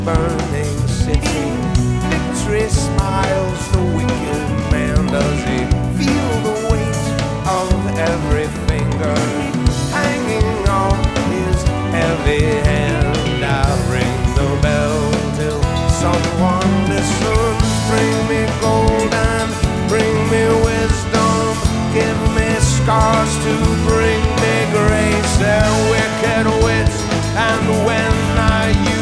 burning city. Victory smiles the wicked man. Does he feel the weight of every finger hanging on his heavy hand? I ring the bell till someone listens. Bring me gold and bring me wisdom. Give me scars to bring me grace and wicked wits. And when I use